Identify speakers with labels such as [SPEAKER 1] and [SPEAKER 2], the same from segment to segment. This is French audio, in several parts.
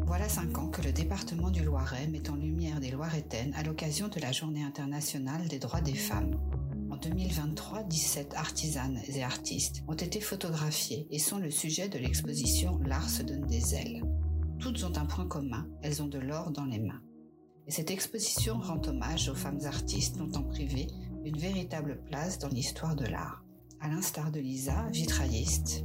[SPEAKER 1] Voilà 5 ans que le département du Loiret met en lumière des Loiretaines à l'occasion de la Journée internationale des droits des femmes. En 2023, 17 artisanes et artistes ont été photographiées et sont le sujet de l'exposition L'art se donne des ailes. Toutes ont un point commun, elles ont de l'or dans les mains. Et cette exposition rend hommage aux femmes artistes longtemps privées d'une véritable place dans l'histoire de l'art. À l'instar de Lisa, vitrailliste.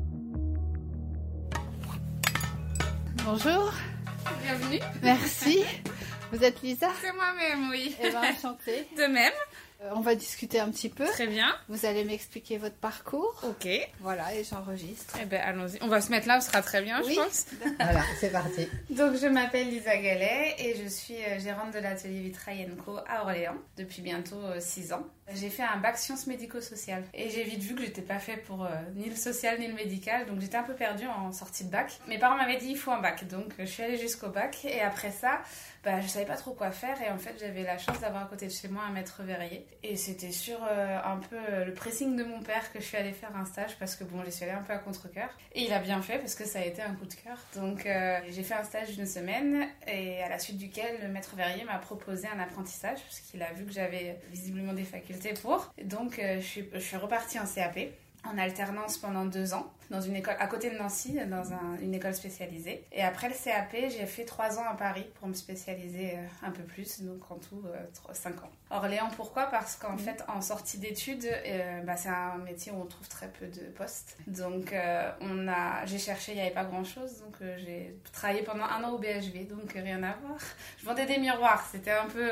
[SPEAKER 2] Bonjour.
[SPEAKER 3] Bienvenue.
[SPEAKER 2] Merci. Vous êtes Lisa ?
[SPEAKER 3] C'est moi-même, oui.
[SPEAKER 2] Eh bien, enchantée.
[SPEAKER 3] De même.
[SPEAKER 2] On va discuter un petit peu.
[SPEAKER 3] Très bien.
[SPEAKER 2] Vous allez m'expliquer votre parcours.
[SPEAKER 3] Ok.
[SPEAKER 2] Voilà, et j'enregistre.
[SPEAKER 3] Eh bien, allons-y. On va se mettre là, ce sera très bien,
[SPEAKER 2] oui.
[SPEAKER 3] Je pense.
[SPEAKER 2] Voilà, c'est parti.
[SPEAKER 3] Donc, je m'appelle Lisa Gallet et je suis gérante de l'atelier Vitrail & Co à Orléans depuis bientôt 6 ans. J'ai fait un bac sciences médico-sociales et j'ai vite vu que j'étais pas faite pour ni le social ni le médical, donc j'étais un peu perdue en sortie de bac. Mes parents m'avaient dit il faut un bac, donc je suis allée jusqu'au bac et après ça, je savais pas trop quoi faire et en fait j'avais la chance d'avoir à côté de chez moi un maître verrier et c'était sur un peu le pressing de mon père que je suis allée faire un stage parce que j'y suis allée un peu à contre-cœur et il a bien fait parce que ça a été un coup de cœur. Donc j'ai fait un stage d'une semaine et à la suite duquel le maître verrier m'a proposé un apprentissage parce qu'il a vu que j'avais visiblement des facultés pour. Donc je suis repartie en CAP en alternance pendant 2 ans dans une école à côté de Nancy, dans une école spécialisée. Et après le CAP, j'ai fait 3 ans à Paris pour me spécialiser un peu plus, donc en tout 5 ans. Orléans, pourquoi ? Parce qu'en fait, en sortie d'études, c'est un métier où on trouve très peu de postes. Donc j'ai cherché, il n'y avait pas grand-chose, donc j'ai travaillé pendant 1 an au BHV, donc rien à voir. Je vendais des miroirs, c'était un peu...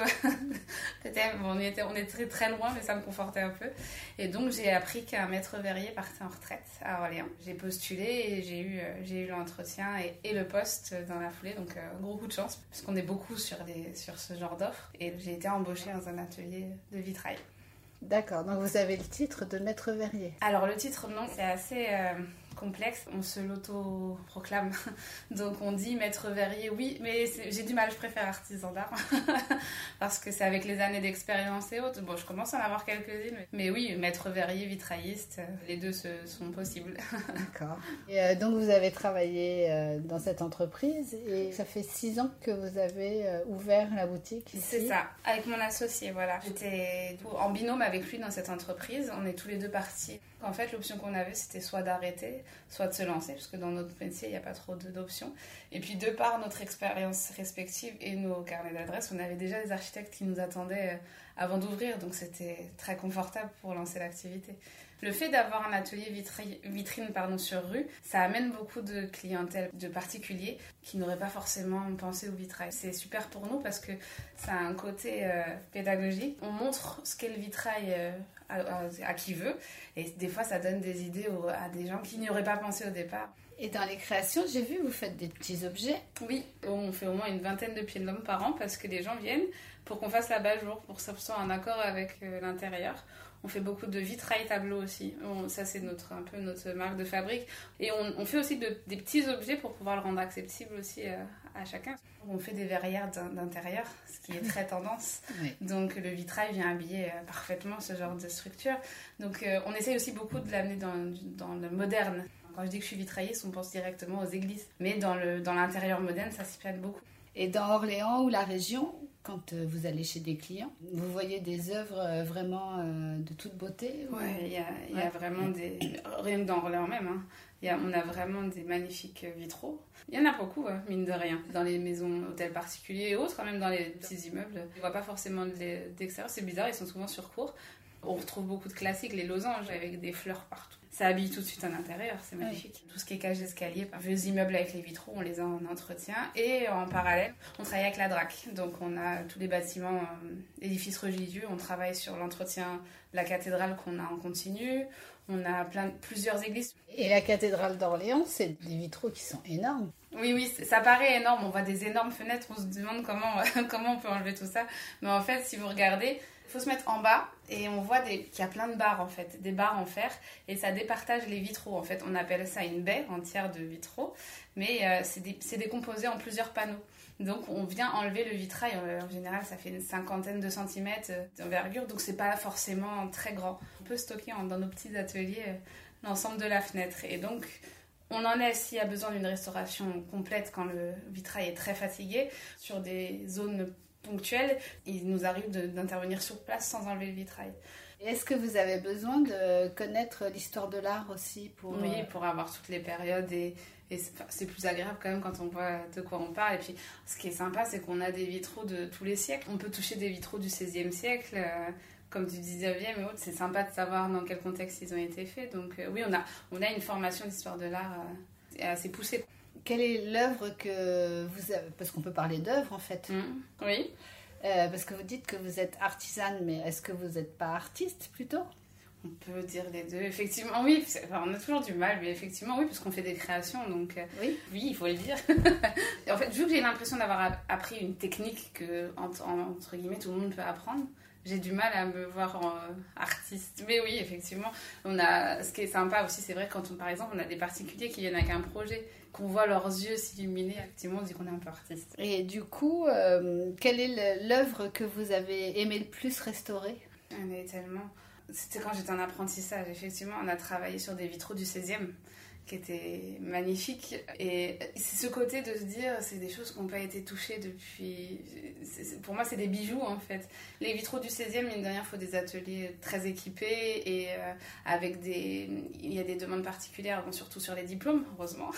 [SPEAKER 3] on était très très loin, mais ça me confortait un peu. Et donc j'ai appris qu'un maître verrier partait en retraite à Orléans. J'ai postulé et j'ai eu l'entretien et le poste dans la foulée, donc gros coup de chance, parce qu'on est beaucoup sur ce genre d'offres. Et j'ai été embauchée dans un atelier de vitrail.
[SPEAKER 2] D'accord, donc vous avez le titre de maître verrier.
[SPEAKER 3] Alors le titre, non, c'est assez complexe, on se l'auto-proclame. Donc on dit maître verrier, oui, mais j'ai du mal, je préfère artisan d'art. Parce que c'est avec les années d'expérience et autres. Bon, je commence à en avoir quelques-unes, mais oui, maître verrier, vitrailliste, les deux sont possibles.
[SPEAKER 2] D'accord. Et donc vous avez travaillé dans cette entreprise et ça fait 6 ans que vous avez ouvert la boutique ici.
[SPEAKER 3] C'est ça, avec mon associé, voilà. J'étais en binôme avec lui dans cette entreprise, on est tous les deux partis. En fait, l'option qu'on avait, c'était soit d'arrêter, soit de se lancer, parce que dans notre métier, il n'y a pas trop d'options. Et puis, de par notre expérience respective et nos carnets d'adresses, on avait déjà des architectes qui nous attendaient avant d'ouvrir, donc c'était très confortable pour lancer l'activité. Le fait d'avoir un atelier vitrine sur rue, ça amène beaucoup de clientèle, de particuliers qui n'auraient pas forcément pensé au vitrail. C'est super pour nous parce que ça a un côté pédagogique. On montre ce qu'est le vitrail à qui veut et des fois ça donne des idées à des gens qui n'y auraient pas pensé au départ.
[SPEAKER 2] Et dans les créations, j'ai vu, vous faites des petits objets.
[SPEAKER 3] Oui, on fait au moins une 20aine de pieds de l'homme par an parce que les gens viennent pour qu'on fasse l'abat-jour, pour que ça soit en accord avec l'intérieur. On fait beaucoup de vitrail tableau aussi. Ça, c'est un peu notre marque de fabrique. Et on fait aussi des petits objets pour pouvoir le rendre accessible aussi à chacun. On fait des verrières d'intérieur, ce qui est très tendance. Oui. Donc, le vitrail vient habiller parfaitement ce genre de structure. Donc, on essaye aussi beaucoup de l'amener dans le moderne. Quand je dis que je suis vitrailliste, on pense directement aux églises. Mais dans l'intérieur moderne, ça s'y prête beaucoup.
[SPEAKER 2] Et dans Orléans ou la région, quand vous allez chez des clients, vous voyez des œuvres vraiment de toute beauté?
[SPEAKER 3] Oui, il y a vraiment des... Rien que dans Orléans même, hein. On a vraiment des magnifiques vitraux. Il y en a beaucoup, mine de rien. Dans les maisons, hôtels particuliers et autres, même dans les petits immeubles. On ne voit pas forcément d'extérieur, c'est bizarre, ils sont souvent sur cours. On retrouve beaucoup de classiques, les losanges avec des fleurs partout. Ça habille tout de suite à l'intérieur, c'est magnifique. Oui. Tout ce qui est cage d'escalier, vieux immeubles avec les vitraux, on les a en entretien. Et en parallèle, on travaille avec la DRAC. Donc on a tous les bâtiments, édifices religieux. On travaille sur l'entretien de la cathédrale qu'on a en continu. On a plusieurs églises.
[SPEAKER 2] Et la cathédrale d'Orléans, c'est des vitraux qui sont énormes.
[SPEAKER 3] Oui, ça paraît énorme. On voit des énormes fenêtres. On se demande comment on peut enlever tout ça. Mais en fait, si vous regardez... Il faut se mettre en bas et on voit qu'il y a plein de barres en fait, des barres en fer et ça départage les vitraux en fait. On appelle ça une baie entière de vitraux, mais c'est décomposé en plusieurs panneaux. Donc on vient enlever le vitrail, en général ça fait une 50aine de centimètres d'envergure, donc c'est pas forcément très grand. On peut stocker dans nos petits ateliers l'ensemble de la fenêtre et donc On en est s'il y a besoin d'une restauration complète quand le vitrail est très fatigué. Sur des zones ponctuelles, il nous arrive d'intervenir sur place sans enlever le vitrail.
[SPEAKER 2] Et est-ce que vous avez besoin de connaître l'histoire de l'art aussi
[SPEAKER 3] Oui, pour avoir toutes les périodes et c'est plus agréable quand même quand on voit de quoi on parle. Et puis ce qui est sympa, c'est qu'on a des vitraux de tous les siècles. On peut toucher des vitraux du XVIe siècle, comme du XIXe et autres. C'est sympa de savoir dans quel contexte ils ont été faits. Donc oui, on a une formation d'histoire de l'art assez poussée.
[SPEAKER 2] Quelle est l'œuvre que vous avez... Parce qu'on peut parler d'œuvre en fait.
[SPEAKER 3] Oui.
[SPEAKER 2] Parce que vous dites que vous êtes artisane, mais est-ce que vous n'êtes pas artiste plutôt ?
[SPEAKER 3] On peut dire les deux, effectivement, oui. On a toujours du mal, mais effectivement, oui, parce qu'on fait des créations, donc oui, il faut le dire. Et en fait, vu que j'ai l'impression d'avoir appris une technique que, entre guillemets, tout le monde peut apprendre, j'ai du mal à me voir artiste. Mais oui, effectivement, ce qui est sympa aussi, c'est vrai, par exemple, on a des particuliers qui viennent avec un projet, qu'on voit leurs yeux s'illuminer, effectivement, on dit qu'on est un peu artiste.
[SPEAKER 2] Et du coup, quelle est l'œuvre que vous avez aimé le plus restaurer ?
[SPEAKER 3] Il y en a tellement. C'était quand j'étais en apprentissage, effectivement, on a travaillé sur des vitraux du 16e qui étaient magnifiques. Et c'est ce côté de se dire, c'est des choses qui n'ont pas été touchées depuis... Pour moi, c'est des bijoux, en fait. Les vitraux du 16e, mine de rien, il faut des ateliers très équipés et avec il y a des demandes particulières, surtout sur les diplômes, heureusement.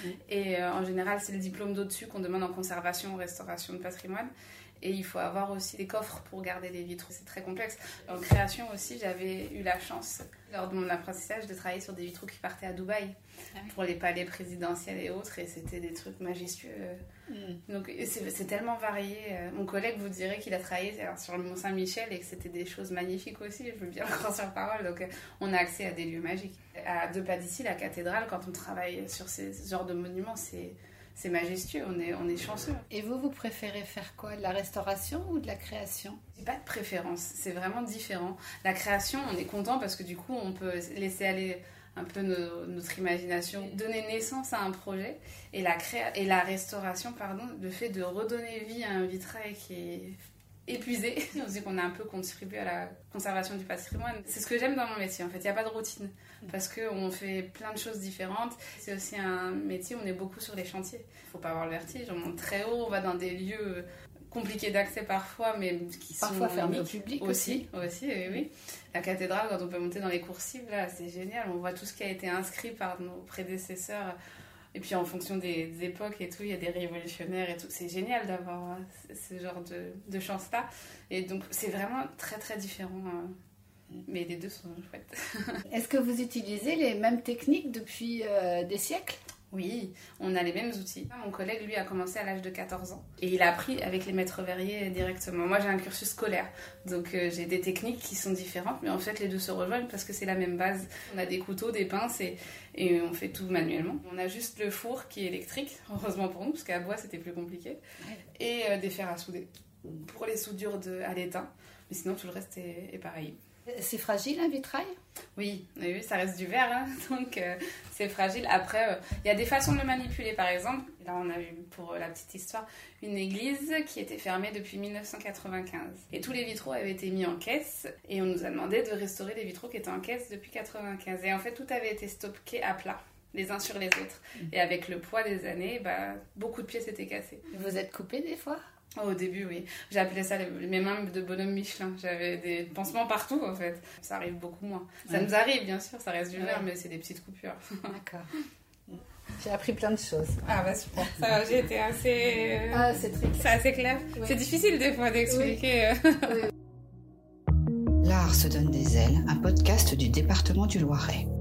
[SPEAKER 3] Et en général, c'est le diplôme d'au-dessus qu'on demande en conservation ou restauration de patrimoine. Et il faut avoir aussi des coffres pour garder les vitraux. C'est très complexe. En création aussi, j'avais eu la chance, lors de mon apprentissage, de travailler sur des vitraux qui partaient à Dubaï pour les palais présidentiels et autres. Et c'était des trucs majestueux. Donc c'est tellement varié. Mon collègue vous dirait qu'il a travaillé sur le Mont-Saint-Michel et que c'était des choses magnifiques aussi. Je veux bien le croire sur parole. Donc on a accès à des lieux magiques. À 2 pas d'ici, la cathédrale, quand on travaille sur ce genre de monuments, c'est majestueux, on est chanceux.
[SPEAKER 2] Et vous préférez faire quoi ? De la restauration ou de la création ?
[SPEAKER 3] J'ai pas de préférence, c'est vraiment différent. La création, on est content parce que du coup, on peut laisser aller un peu notre imagination, donner naissance à un projet. Et la restauration, le fait de redonner vie à un vitrail qui est épuisé. On se dit qu'on a un peu contribué à la conservation du patrimoine. C'est ce que j'aime dans mon métier, en fait. Il n'y a pas de routine parce qu'on fait plein de choses différentes. C'est aussi un métier où on est beaucoup sur les chantiers. Il ne faut pas avoir le vertige. On monte très haut, on va dans des lieux compliqués d'accès parfois, mais qui
[SPEAKER 2] parfois
[SPEAKER 3] sont
[SPEAKER 2] fermés au public aussi.
[SPEAKER 3] Oui. La cathédrale, quand on peut monter dans les coursives, là, c'est génial. On voit tout ce qui a été inscrit par nos prédécesseurs. Et puis en fonction des époques et tout, il y a des révolutionnaires et tout. C'est génial d'avoir ce genre de chance-là. Et donc c'est vraiment très très différent. Mais les deux sont chouettes.
[SPEAKER 2] Est-ce que vous utilisez les mêmes techniques depuis des siècles ?
[SPEAKER 3] Oui, on a les mêmes outils. Mon collègue, lui, a commencé à l'âge de 14 ans. Et il a appris avec les maîtres verriers directement. Moi, j'ai un cursus scolaire. Donc, j'ai des techniques qui sont différentes. Mais en fait, les deux se rejoignent parce que c'est la même base. On a des couteaux, des pinces et on fait tout manuellement. On a juste le four qui est électrique, heureusement pour nous, parce qu'à bois, c'était plus compliqué. Et des fers à souder pour les soudures à l'étain. Mais sinon, tout le reste est pareil.
[SPEAKER 2] C'est fragile un vitrail ?
[SPEAKER 3] Oui, ça reste du verre, hein, donc c'est fragile. Après, il y a des façons de le manipuler, par exemple. Là, on a eu, pour la petite histoire, une église qui était fermée depuis 1995. Et tous les vitraux avaient été mis en caisse, et on nous a demandé de restaurer les vitraux qui étaient en caisse depuis 1995. Et en fait, tout avait été stocké à plat, les uns sur les autres. Et avec le poids des années, beaucoup de pièces étaient cassées.
[SPEAKER 2] Vous êtes coupé des fois ?
[SPEAKER 3] Au début, oui. J'appelais ça mes mains de bonhomme Michelin. J'avais des pansements partout, en fait. Ça arrive beaucoup moins. Ça nous arrive, bien sûr, ça reste du verre, mais c'est des petites coupures.
[SPEAKER 2] D'accord. J'ai appris plein de choses.
[SPEAKER 3] Ah bah super. Ça va, j'ai été assez...
[SPEAKER 2] c'est très clair.
[SPEAKER 3] C'est assez clair. Oui. C'est difficile des fois d'expliquer.
[SPEAKER 1] L'art se donne des ailes, un podcast du département du Loiret.